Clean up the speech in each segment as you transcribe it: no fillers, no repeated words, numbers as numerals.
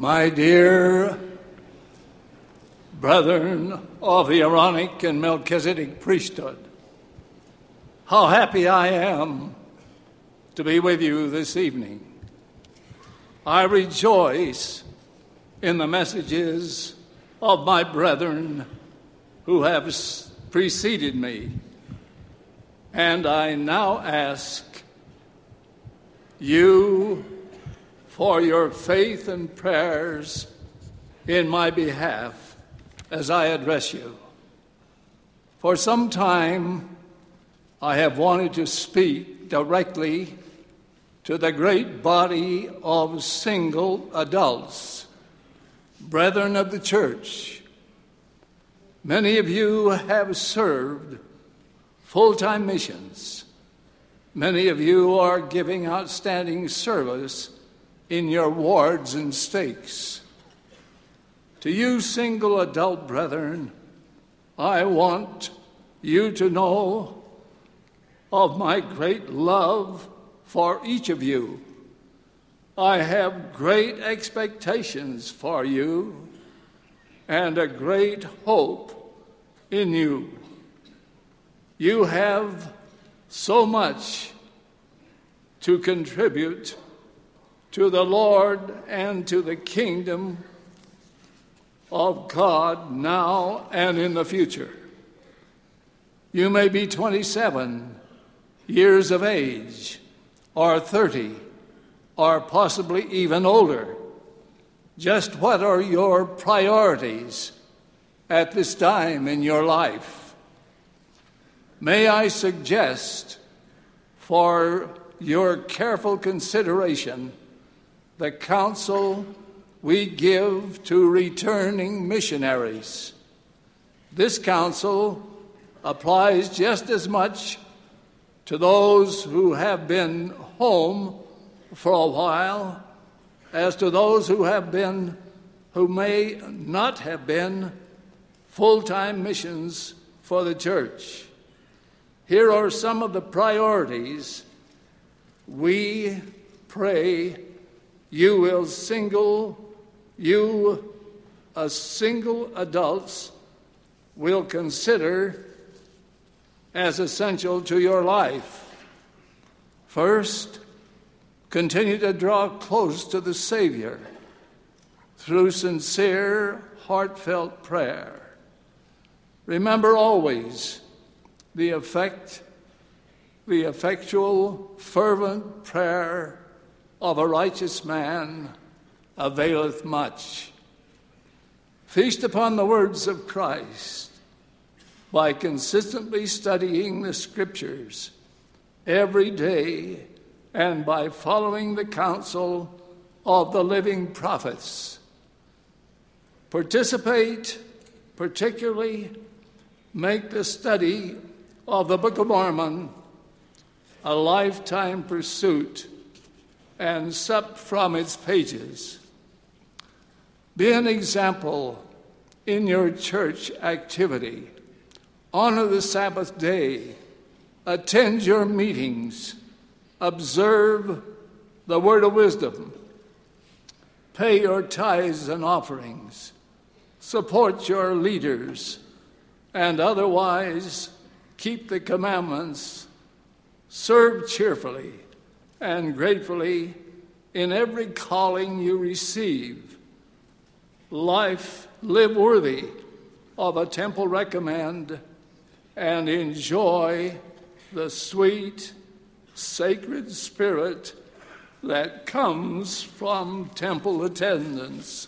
My dear brethren of the Aaronic and Melchizedek priesthood, how happy I am to be with you this evening. I rejoice in the messages of my brethren who have preceded me, and I now ask you for your faith and prayers in my behalf as I address you. For some time, I have wanted to speak directly to the great body of single adults, brethren of the church. Many of you have served full-time missions. Many of you are giving outstanding service in your wards and stakes. To you single adult brethren, I want you to know of my great love for each of you. I have great expectations for you and a great hope in you. You have so much to contribute to the Lord and to the kingdom of God now and in the future. You may be 27 years of age, or 30, or possibly even older. Just what are your priorities at this time in your life? May I suggest for your careful consideration the counsel we give to returning missionaries. This counsel applies just as much to those who have been home for a while as to those who may not have been full-time missions for the church. Here are some of the priorities we pray you as single adults will consider as essential to your life. First, continue to draw close to the Savior through sincere, heartfelt prayer. Remember always the effectual, fervent prayer of a righteous man availeth much. Feast upon the words of Christ by consistently studying the Scriptures every day and by following the counsel of the living prophets. Particularly make the study of the Book of Mormon a lifetime pursuit and sup from its pages. Be an example in your church activity. Honor the Sabbath day. Attend your meetings. Observe the word of wisdom. Pay your tithes and offerings. Support your leaders. And otherwise, keep the commandments. Serve cheerfully and gratefully in every calling you receive. Live worthy of a temple recommend and enjoy the sweet, sacred spirit that comes from temple attendance.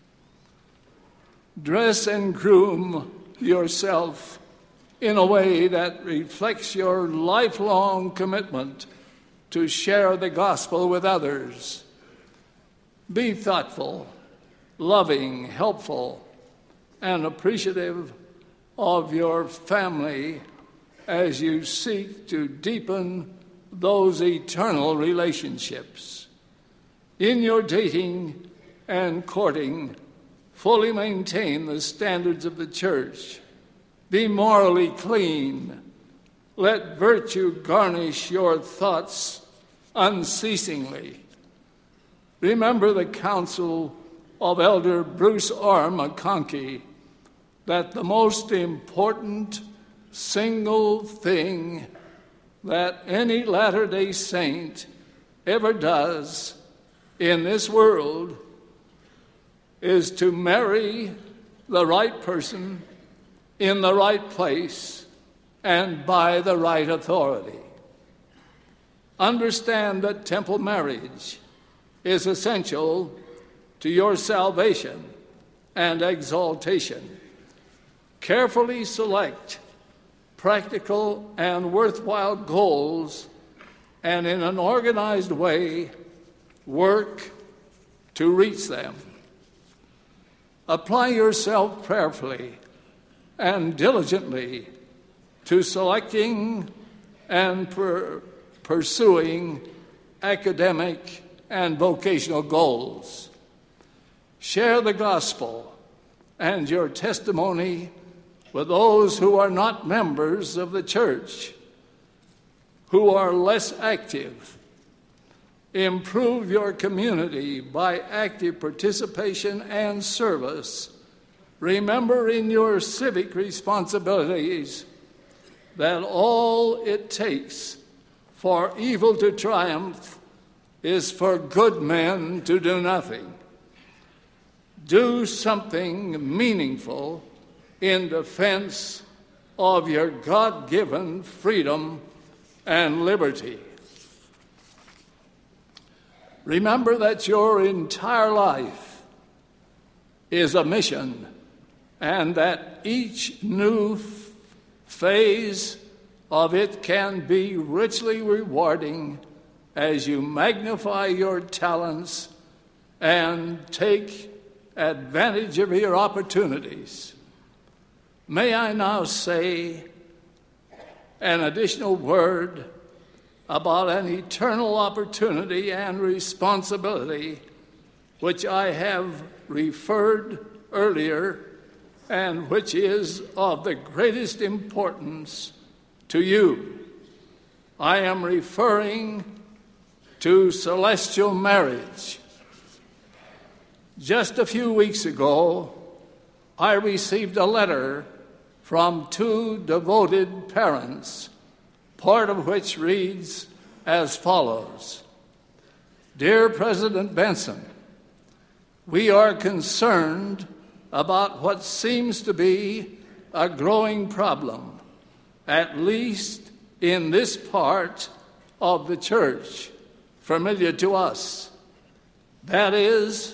Dress and groom yourself in a way that reflects your lifelong commitment to share the gospel with others. Be thoughtful, loving, helpful, and appreciative of your family as you seek to deepen those eternal relationships. In your dating and courting, fully maintain the standards of the church. Be morally clean. Let virtue garnish your thoughts unceasingly. Remember the counsel of Elder Bruce R. McConkie that the most important single thing that any Latter-day Saint ever does in this world is to marry the right person in the right place and by the right authority. Understand that temple marriage is essential to your salvation and exaltation. Carefully select practical and worthwhile goals, and in an organized way, work to reach them. Apply yourself prayerfully and diligently to selecting and pursuing academic and vocational goals. Share the gospel and your testimony with those who are not members of the church, who are less active. Improve your community by active participation and service. Remember in your civic responsibilities that all it takes for evil to triumph is for good men to do nothing. Do something meaningful in defense of your God-given freedom and liberty. Remember that your entire life is a mission, and that each new phase of it can be richly rewarding as you magnify your talents and take advantage of your opportunities. May I now say an additional word about an eternal opportunity and responsibility which I have referred earlier and which is of the greatest importance to you. I am referring to celestial marriage. Just a few weeks ago, I received a letter from two devoted parents, part of which reads as follows: Dear President Benson, we are concerned about what seems to be a growing problem, at least in this part of the church, familiar to us. That is,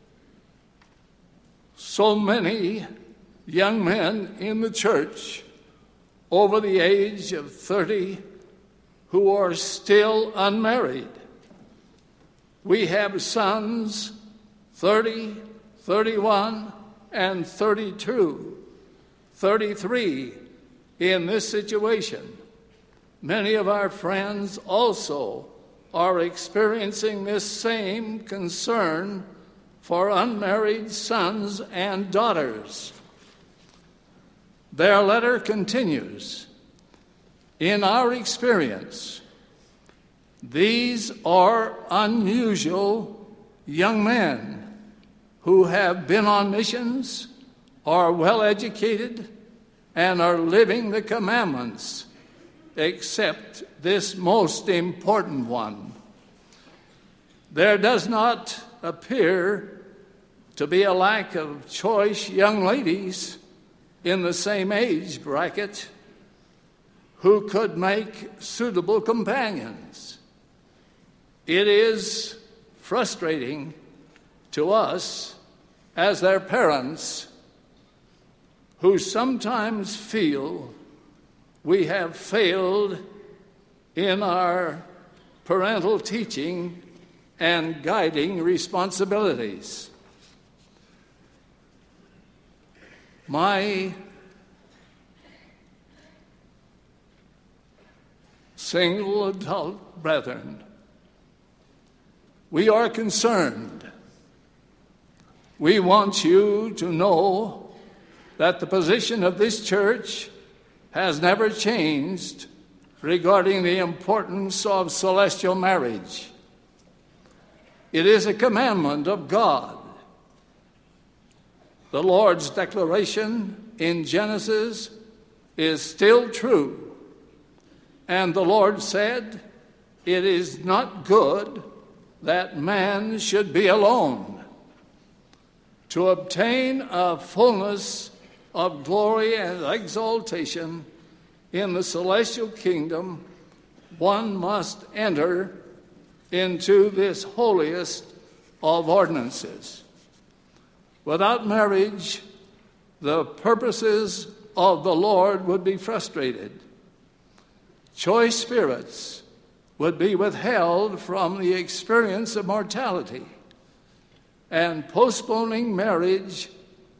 so many young men in the church over the age of 30 who are still unmarried. We have sons 30, 31, and 32, 33 in this situation. Many of our friends also are experiencing this same concern for unmarried sons and daughters. Their letter continues, in our experience, these are unusual young men who have been on missions, are well educated, and are living the commandments, except this most important one. There does not appear to be a lack of choice young ladies in the same age bracket who could make suitable companions. It is frustrating to us as their parents, who sometimes feel we have failed in our parental teaching and guiding responsibilities. My single adult brethren, we are concerned. We want you to know that the position of this church has never changed regarding the importance of celestial marriage. It is a commandment of God, The Lord's declaration in Genesis is still true. And the Lord said, "It is not good that man should be alone." To obtain a fullness of glory and exaltation in the celestial kingdom, one must enter into this holiest of ordinances. Without marriage, the purposes of the Lord would be frustrated. Choice spirits would be withheld from the experience of mortality, and postponing marriage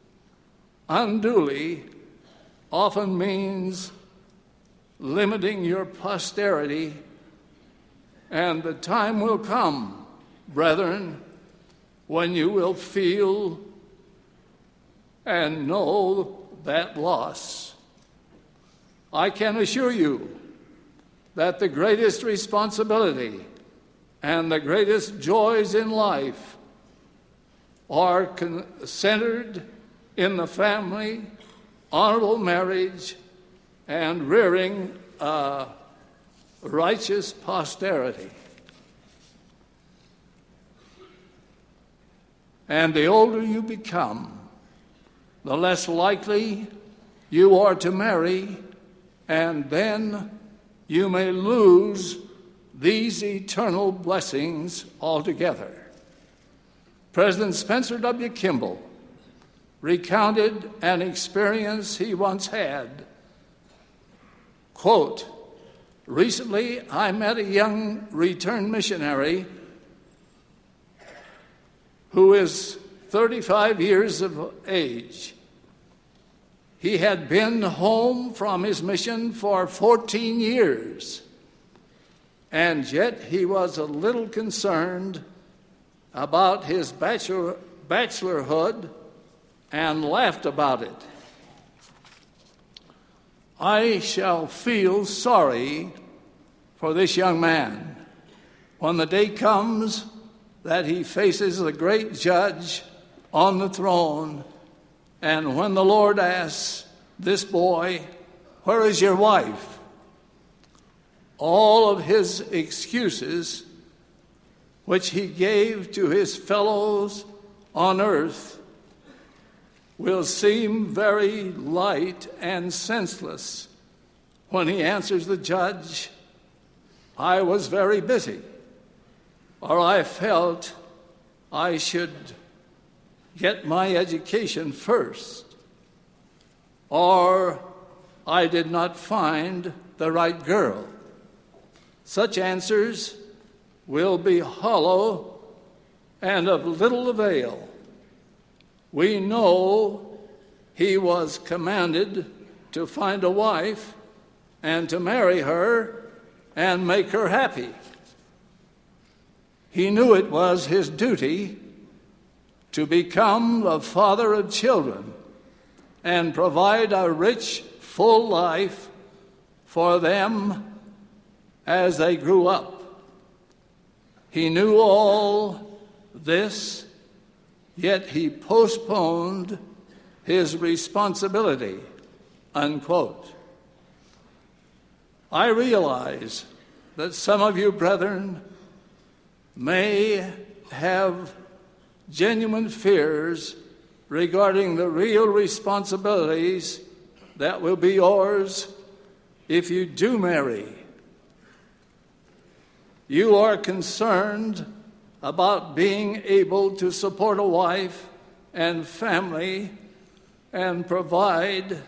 unduly often means limiting your posterity, and the time will come, brethren, when you will feel and know that loss. I can assure you that the greatest responsibility and the greatest joys in life are centered in the family, honorable marriage, and rearing a righteous posterity. And the older you become, the less likely you are to marry, and then you may lose these eternal blessings altogether. President Spencer W. Kimball recounted an experience he once had. Quote, "Recently, I met a young returned missionary who is 35 years of age. He had been home from his mission for 14 years, and yet he was a little concerned about his bachelorhood and laughed about it. I shall feel sorry for this young man when the day comes that he faces the great judge on the throne, and when the Lord asks this boy, 'Where is your wife?' all of his excuses which he gave to his fellows on earth will seem very light and senseless when he answers the judge, 'I was very busy,' or 'I felt I should get my education first,' or 'I did not find the right girl.' Such answers will be hollow and of little avail. We know he was commanded to find a wife and to marry her and make her happy. He knew it was his duty to become the father of children and provide a rich, full life for them as they grew up. He knew all this, yet he postponed his responsibility," unquote. I realize that some of you, brethren, may have genuine fears regarding the real responsibilities that will be yours if you do marry. You are concerned about being able to support a wife and family and provide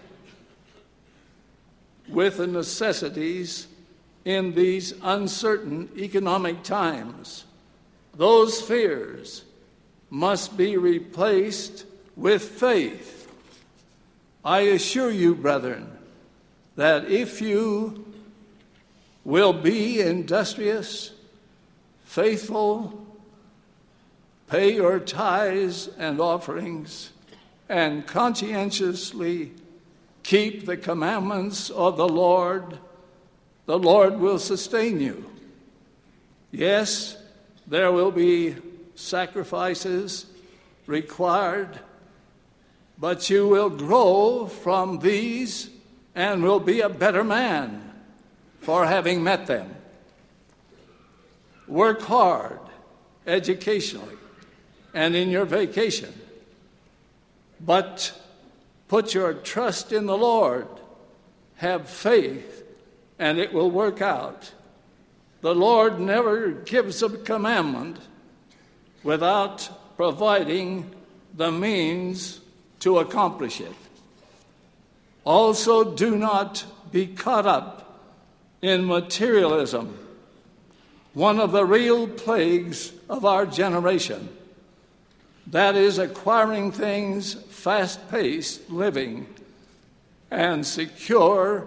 with the necessities in these uncertain economic times. Those fears must be replaced with faith. I assure you, brethren, that if you will be industrious, faithful, pay your tithes and offerings, and conscientiously keep the commandments of the Lord will sustain you. Yes, there will be sacrifices required, but you will grow from these and will be a better man for having met them. Work hard educationally and in your vacation, but put your trust in the Lord. Have faith, and it will work out. The Lord never gives a commandment without providing the means to accomplish it. Also, do not be caught up in materialism, one of the real plagues of our generation. That is acquiring things, fast-paced living, and secure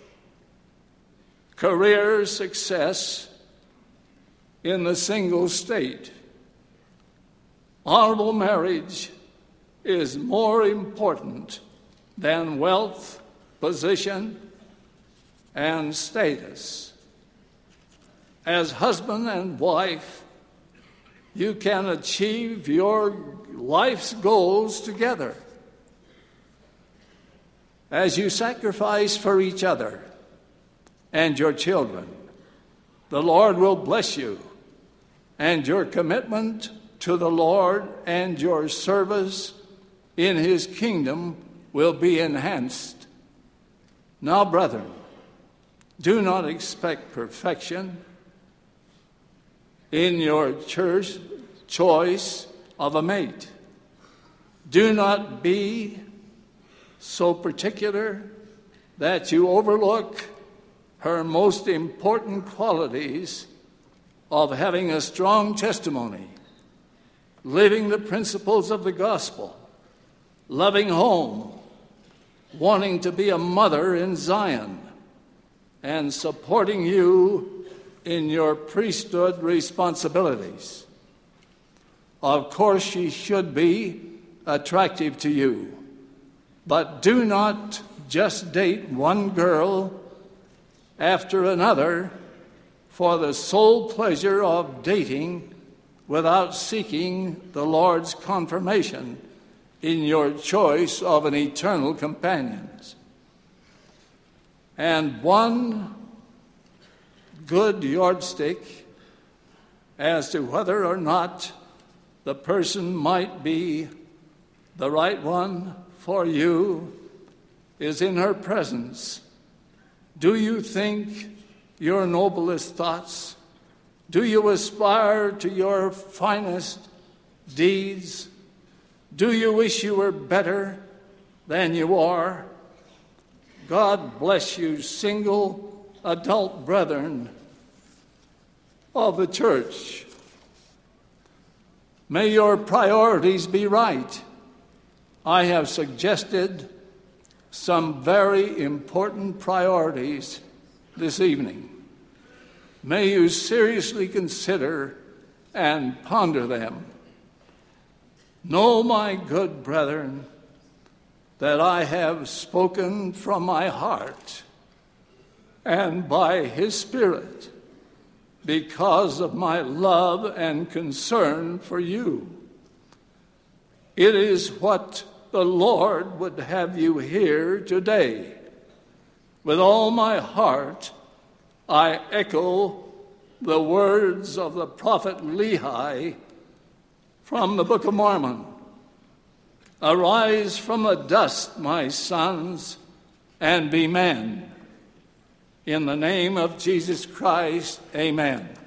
career success in the single state. Honorable marriage is more important than wealth, position, and status. As husband and wife, you can achieve your life's goals together. As you sacrifice for each other and your children, the Lord will bless you, and your commitment to the Lord and your service in His kingdom will be enhanced. Now, brethren, do not expect perfection in your church choice of a mate. Do not be so particular that you overlook her most important qualities of having a strong testimony, living the principles of the gospel, loving home, wanting to be a mother in Zion, and supporting you in your priesthood responsibilities. Of course, she should be attractive to you, but do not just date one girl after another for the sole pleasure of dating without seeking the Lord's confirmation in your choice of an eternal companion. And one good yardstick as to whether or not the person might be the right one for you is in her presence. Do you think your noblest thoughts? Do you aspire to your finest deeds? Do you wish you were better than you are? God bless you, single adult brethren of the church. May your priorities be right. I have suggested some very important priorities this evening. May you seriously consider and ponder them. Know, my good brethren, that I have spoken from my heart and by His Spirit because of my love and concern for you. It is what the Lord would have you hear today. With all my heart, I echo the words of the prophet Lehi from the Book of Mormon. Arise from the dust, my sons, and be men. In the name of Jesus Christ, amen.